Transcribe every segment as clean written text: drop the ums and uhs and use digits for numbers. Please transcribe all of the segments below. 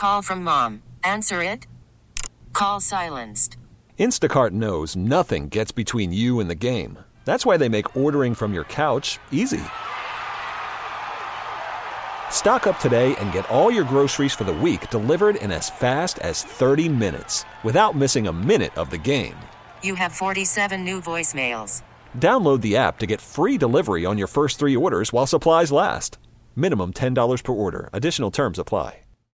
Call from mom. Answer it. Call silenced. Instacart knows nothing gets between you and the game. That's why they make ordering from your couch easy. Stock up today and get all your groceries for the week delivered in as fast as 30 minutes without missing a minute of the game. You have 47 new voicemails. Download the app to get free delivery on your first 3 orders while supplies last. Minimum $10 per order. Additional terms apply.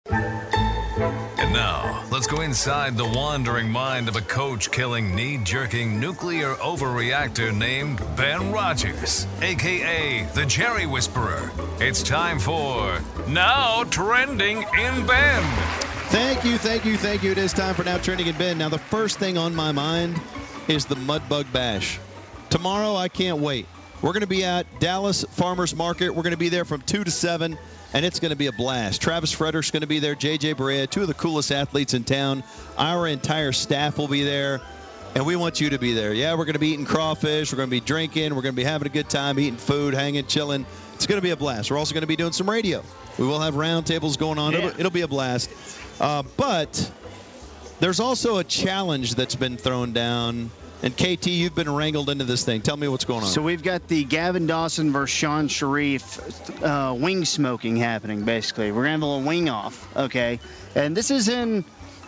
And now, let's go inside the wandering mind of a coach-killing, knee-jerking, nuclear overreactor named Ben Rogers, a.k.a. the Jerry Whisperer. It's time for Now Trending in Ben. Thank you. It is time for Now Trending in Ben. Now, the first thing on my mind is the Mudbug Bash. Tomorrow, I can't wait. We're going to be at Dallas Farmers Market. We're going to be there from 2 to 7. And it's going to be a blast. Travis Frederick's going to be there, J.J. Barea, 2 of the coolest athletes in town. Our entire staff will be there, and we want you to be there. Yeah, we're going to be eating crawfish. We're going to be drinking. We're going to be having a good time, eating food, hanging, chilling. It's going to be a blast. We're also going to be doing some radio. We will have roundtables going on. Yeah. It'll be a blast. But there's also a challenge that's been thrown down. And, KT, you've been wrangled into this thing. Tell me what's going on. So we've got the Gavin Dawson versus Sean Sharif wing smoking happening, basically. We're going to have a little wing off, okay? And this is kind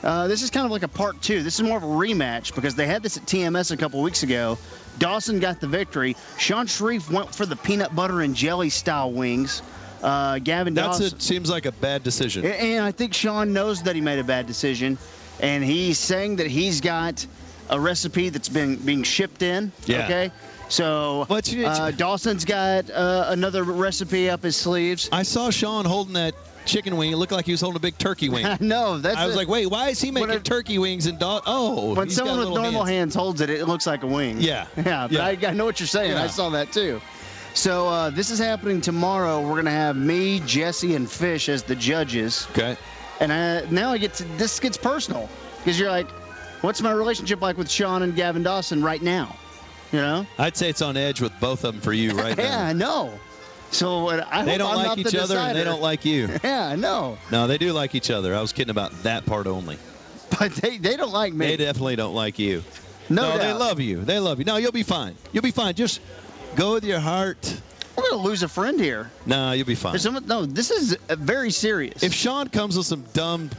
of like a part 2. This is more of a rematch because they had this at TMS a couple weeks ago. Dawson got the victory. Sean Sharif went for the peanut butter and jelly style wings. Gavin Dawson. Seems like a bad decision. And I think Sean knows that he made a bad decision. And he's saying that he's got a recipe that's being shipped in. Yeah. Okay. So Dawson's got another recipe up his sleeves. I saw Sean holding that chicken wing. It looked like he was holding a big turkey wing. No, I was like, wait, why is he making turkey wings and when someone with normal hands holds it, it looks like a wing. Yeah. Yeah, but I know what you're saying. Yeah. I saw that too. So this is happening tomorrow. We're gonna have me, Jesse, and Fish as the judges. Okay. And now this gets personal because you're like, what's my relationship like with Sean and Gavin Dawson right now? You know? I'd say it's on edge with both of them for you right now. Yeah, I know. So they don't like each other and they don't like you. Yeah, I know. No, they do like each other. I was kidding about that part only. But they don't like me. They definitely don't like you. No doubt. They love you. They love you. No, you'll be fine. You'll be fine. Just go with your heart. I'm going to lose a friend here. No, you'll be fine. No, this is very serious. If Sean comes with some dumb,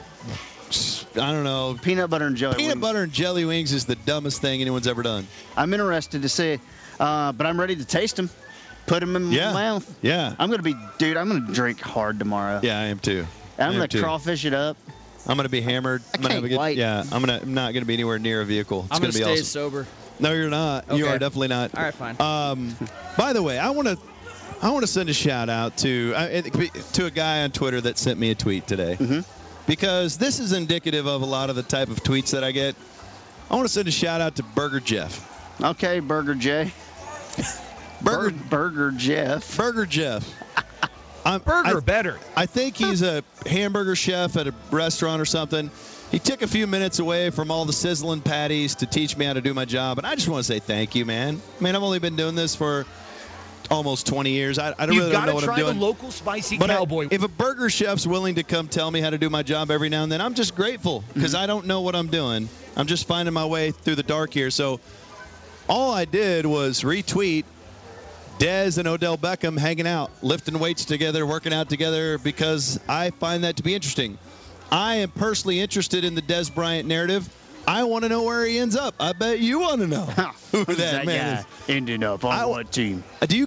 I don't know. Peanut butter and jelly wings. Peanut butter and jelly wings is the dumbest thing anyone's ever done. I'm interested to see, but I'm ready to taste them. Put them in my mouth. Yeah. I'm going to drink hard tomorrow. Yeah, I am too. I'm going to crawfish it up. I'm going to be hammered. I'm I'm not going to be anywhere near a vehicle. It's going to be stay awesome. sober. No, you're not. Okay. You are definitely not. All right, fine. By the way, I want to send a shout out to a guy on Twitter that sent me a tweet today. Mm-hmm. Because this is indicative of a lot of the type of tweets that I get. I want to send a shout out to Burger Jeff. Okay, Burger J. Burger Jeff. Burger Jeff. Better. I think he's a hamburger chef at a restaurant or something. He took a few minutes away from all the sizzling patties to teach me how to do my job. And I just want to say thank you, man. I mean, I've only been doing this for almost 20 years. I don't really know what I'm doing. You've got to try the local spicy cowboy. If a burger chef's willing to come tell me how to do my job every now and then, I'm just grateful because I don't know what I'm doing. I'm just finding my way through the dark here. So all I did was retweet Dez and Odell Beckham hanging out, lifting weights together, working out together because I find that to be interesting. I am personally interested in the Dez Bryant narrative. I want to know where he ends up. I bet you want to know who that man is. Ending up on what team?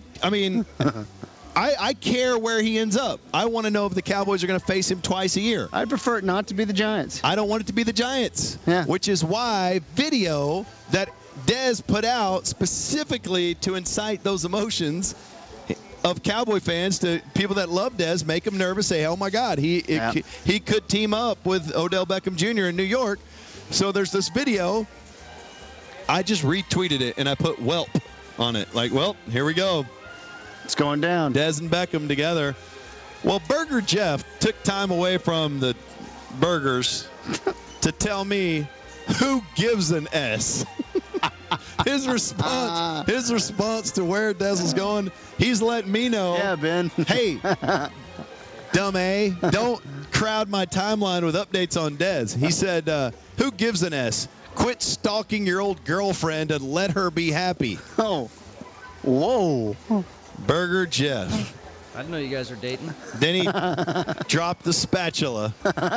I care where he ends up. I want to know if the Cowboys are going to face him twice a year. I'd prefer it not to be the Giants. I don't want it to be the Giants. Yeah. Which is why video that Dez put out specifically to incite those emotions of Cowboy fans to people that love Dez, make them nervous, say, oh, my God, he could team up with Odell Beckham Jr. in New York. So there's this video. I just retweeted it, and I put whelp on it. Like, well, here we go. It's going down. Dez and Beckham together. Well, Burger Jeff took time away from the burgers to tell me who gives an S. His response to where Dez is going, he's letting me know. Yeah, Ben. Hey, dumb A, don't crowd my timeline with updates on Dez. He said, who gives an S? Quit stalking your old girlfriend and let her be happy. Oh. Whoa. Burger Jeff. I didn't know you guys are dating. Then he dropped the spatula.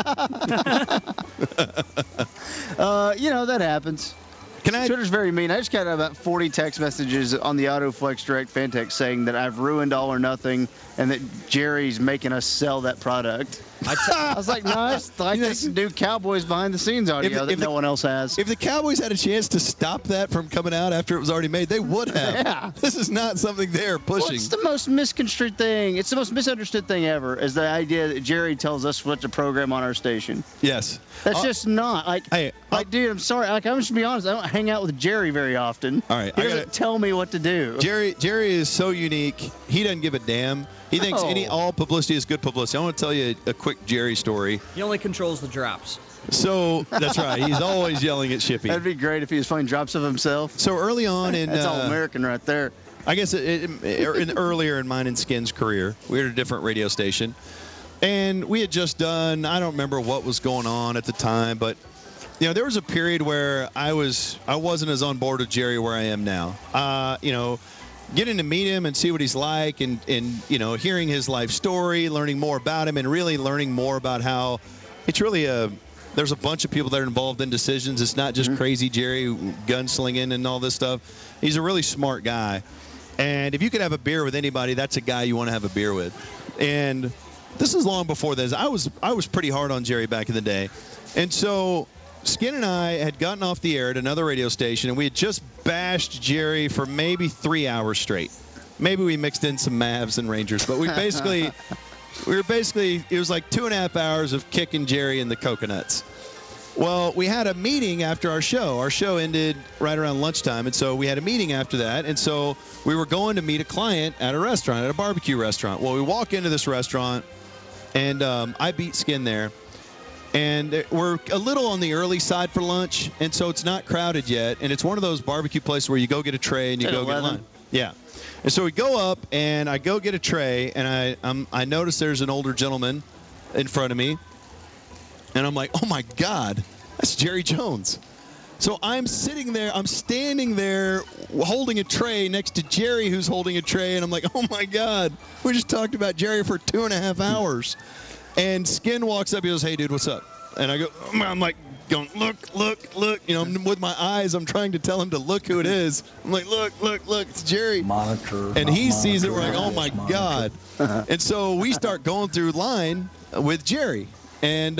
That happens. Twitter's very mean. I just got about 40 text messages on the AutoFlex Direct fan text saying that I've ruined All or Nothing and that Jerry's making us sell that product. I was like, no, it's like this new Cowboys behind-the-scenes audio that no one else has. If the Cowboys had a chance to stop that from coming out after it was already made, they would have. Yeah. This is not something they're pushing. Well, it's the most misconstrued thing. It's the most misunderstood thing ever is the idea that Jerry tells us what to program on our station. Yes. That's just not. Dude, I'm sorry. I'm just to be honest. I don't hang out with Jerry very often. All right. He doesn't tell me what to do. Jerry is so unique. He doesn't give a damn. He thinks all publicity is good publicity. I want to tell you a quick Jerry story. He only controls the drops. So that's right. He's always yelling at Shippy. That'd be great if he was playing drops of himself. So early on in that's all American right there. I guess earlier in mine and Skin's career, we were at a different radio station, and we had just done. I don't remember what was going on at the time, but there was a period where I wasn't as on board with Jerry where I am now. Getting to meet him and see what he's like and hearing his life story, learning more about him, and really learning more about how it's really there's a bunch of people that are involved in decisions. It's not just crazy Jerry gunslinging and all this stuff. He's a really smart guy. And if you could have a beer with anybody, that's a guy you want to have a beer with. And this is long before this. I was pretty hard on Jerry back in the day. And so Skin and I had gotten off the air at another radio station, and we had just bashed Jerry for maybe 3 hours straight. Maybe we mixed in some Mavs and Rangers, but it was like 2.5 hours of kicking Jerry in the coconuts. Well, we had a meeting after our show. Our show ended right around lunchtime, and so we had a meeting after that, and so we were going to meet a client at a restaurant, at a barbecue restaurant. Well, we walk into this restaurant, and I beat Skin there. And we're a little on the early side for lunch, and so it's not crowded yet. And it's one of those barbecue places where you go get a tray and you go get lunch. Yeah. And so we go up, and I go get a tray, and I notice there's an older gentleman in front of me. And I'm like, oh, my God, that's Jerry Jones. So I'm standing there holding a tray next to Jerry, who's holding a tray. And I'm like, oh, my God, we just talked about Jerry for 2.5 hours. And Skin walks up. He goes, hey, dude, what's up? And I'm like going, look. With my eyes, I'm trying to tell him to look who it is. I'm like, look, it's Jerry. Monitor. And he sees it. We're like, oh, my God. And so we start going through line with Jerry. And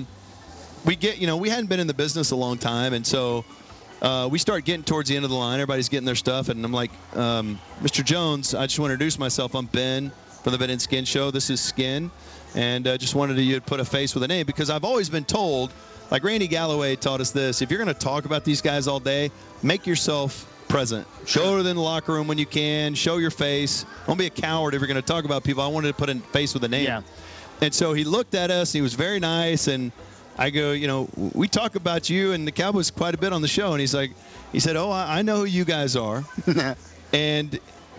we hadn't been in the business a long time. And so we start getting towards the end of the line. Everybody's getting their stuff. And I'm like, Mr. Jones, I just want to introduce myself. I'm Ben from the Ben and Skin Show. This is Skin. And just wanted you to put a face with a name because I've always been told, like Randy Galloway taught us this, if you're going to talk about these guys all day, make yourself present. Sure. Go to the locker room when you can. Show your face. Don't be a coward if you're going to talk about people. I wanted to put a face with a name. Yeah. And so he looked at us. He was very nice. And I go, we talk about you and the Cowboys quite a bit on the show. And he said, oh, I know who you guys are. and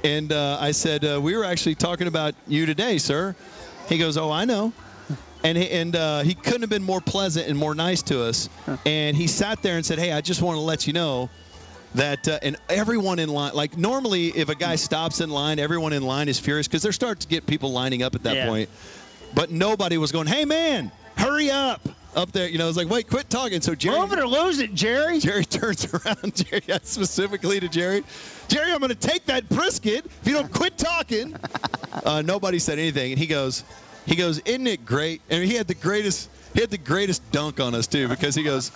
I said, we were actually talking about you today, sir. He goes, oh, I know. And he couldn't have been more pleasant and more nice to us. And he sat there and said, hey, I just want to let you know that and everyone in line, like normally if a guy stops in line, everyone in line is furious because they're starting to get people lining up at that point. But nobody was going, hey, man, hurry up there. It's like, wait, quit talking. So Jerry. Move it or lose it, Jerry. Jerry turns around, specifically to Jerry. Jerry, I'm going to take that brisket if you don't quit talking. Nobody said anything. And he goes, isn't it great? And he had the greatest dunk on us too, because he goes,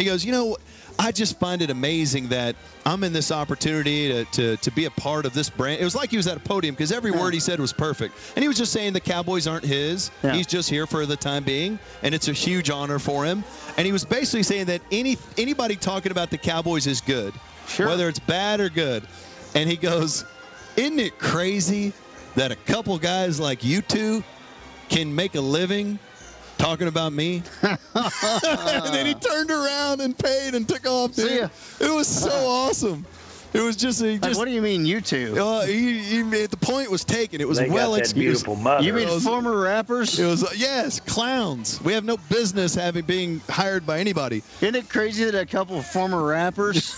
I just find it amazing that I'm in this opportunity to be a part of this brand. It was like he was at a podium because every word he said was perfect. And he was just saying the Cowboys aren't his. Yeah. He's just here for the time being, and it's a huge honor for him. And he was basically saying that anybody talking about the Cowboys is good, whether it's bad or good. And he goes, isn't it crazy that a couple guys like you two can make a living talking about me? And then he turned around and paid and took off, dude. It was so awesome. It was just what do you mean, you two? The point was taken. It was they well got that excused. beautiful mother. You mean former rappers? It was yes, clowns. We have no business being hired by anybody. Isn't it crazy that a couple of former rappers?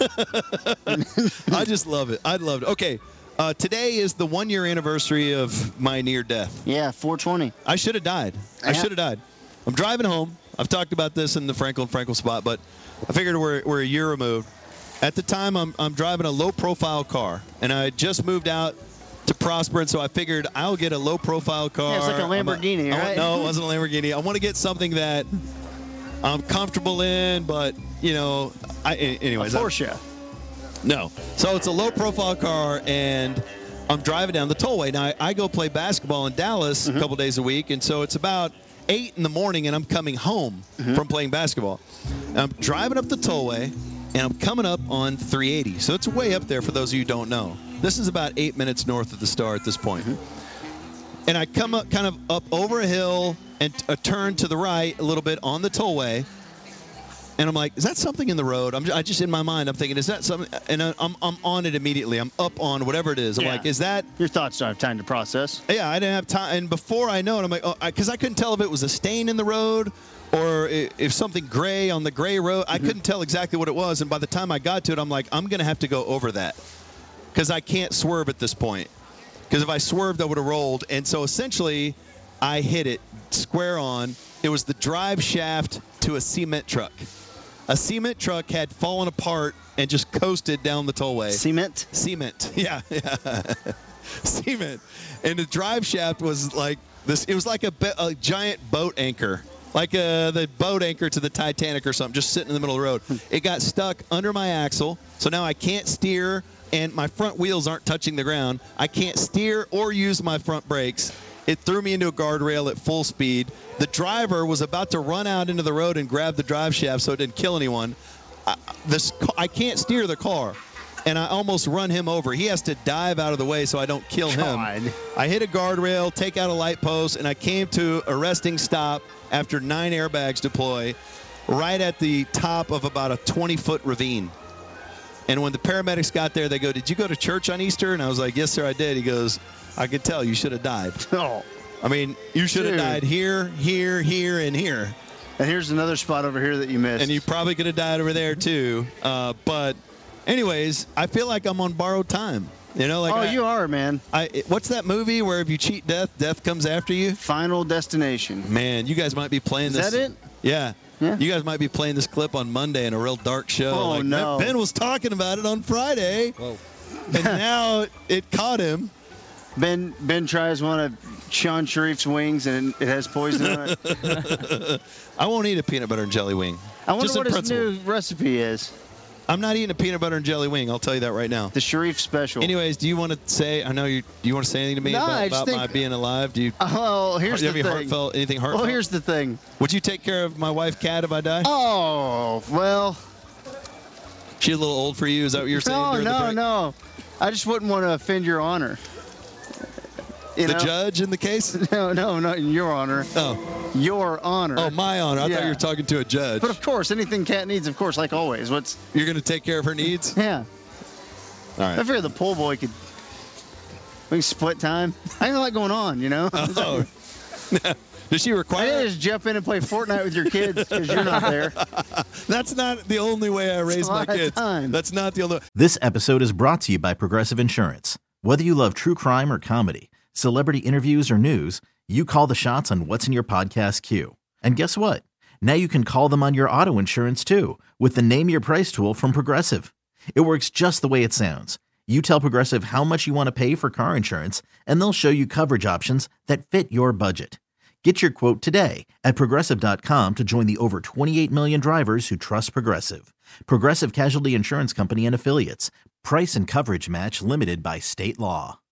I just love it. I loved it. Okay, today is the 1-year anniversary of my near death. Yeah, 420. I should have died. I should have died. I'm driving home. I've talked about this in the Frankel spot, but I figured we're a year removed. At the time, I'm driving a low-profile car, and I just moved out to Prosper, and so I figured I'll get a low-profile car. Yeah, it's like a Lamborghini, right? No, it wasn't a Lamborghini. I want to get something that I'm comfortable in, but, anyways. A Porsche. No. So it's a low-profile car, and I'm driving down the tollway. Now, I go play basketball in Dallas a couple days a week, and so it's about 8 in the morning, and I'm coming home from playing basketball. And I'm driving up the tollway, and I'm coming up on 380. So it's way up there for those of you who don't know. This is about 8 minutes north of the Star at this point. And I come up kind of up over a hill and a turn to the right a little bit on the tollway. And I'm like, is that something in the road? I just in my mind, I'm thinking, is that something? And I'm on it immediately. I'm up on whatever it is. I'm like, is that? Your thoughts don't have time to process. Yeah, I didn't have time. And before I know it, I'm like, because I couldn't tell if it was a stain in the road or if something gray on the gray road. I couldn't tell exactly what it was. And by the time I got to it, I'm like, I'm going to have to go over that because I can't swerve at this point. Because if I swerved, I would have rolled. And so essentially, I hit it square on. It was the drive shaft to a cement truck. A cement truck had fallen apart and just coasted down the tollway. Cement. Yeah. Cement. And the drive shaft was like this. It was like a giant boat anchor. Like the boat anchor to the Titanic or something, just sitting in the middle of the road. It got stuck under my axle, so now I can't steer, and my front wheels aren't touching the ground. I can't steer or use my front brakes. It threw me into a guardrail at full speed. The driver was about to run out into the road and grab the drive shaft so it didn't kill anyone. I can't steer the car, and I almost run him over. He has to dive out of the way so I don't kill him. I hit a guardrail, take out a light post, and I came to a resting stop after 9 airbags deploy right at the top of about a 20-foot ravine. And when the paramedics got there, they go, "Did you go to church on Easter?" And I was like, "Yes, sir, I did." He goes, "I could tell you should have died." Oh. I mean, you should have died here, here, here, and here. And here's another spot over here that you missed. And you probably could have died over there, too. But anyways, I feel like I'm on borrowed time. You are, man. What's that movie where if you cheat death, death comes after you? Final Destination. Man, you guys might be playing this. Is that it? Yeah. You guys might be playing this clip on Monday in a real dark show. Oh, no. Ben was talking about it on Friday. Whoa. And now it caught him. Ben tries one of Sean Sharif's wings, and it has poison on it. I won't eat a peanut butter and jelly wing. I wonder what his new recipe is. I'm not eating a peanut butter and jelly wing. I'll tell you that right now. The Sharif special. Anyways, do you want to say? Do you want to say anything to me about my being alive? Do you? Oh, here's the thing. Anything heartfelt? Well, here's the thing. Would you take care of my wife, Kat, if I die? Oh, well. She's a little old for you. Is that what you're saying? No. I just wouldn't want to offend your honor. The judge in the case? No, not in your honor. Oh. Your honor. Oh, my honor. I thought you were talking to a judge. But of course, anything Kat needs, of course, like always. You're going to take care of her needs? Yeah. All right. I figure the pool boy we can split time. I ain't a lot going on, Oh. Does she require? I just jump in and play Fortnite with your kids because you're not there. That's not the only way I raise my kids. That's not the only. This episode is brought to you by Progressive Insurance. Whether you love true crime or comedy, celebrity interviews or news, you call the shots on what's in your podcast queue. And guess what? Now you can call them on your auto insurance too with the Name Your Price tool from Progressive. It works just the way it sounds. You tell Progressive how much you want to pay for car insurance, and they'll show you coverage options that fit your budget. Get your quote today at Progressive.com to join the over 28 million drivers who trust Progressive. Progressive Casualty Insurance Company and Affiliates. Price and coverage match limited by state law.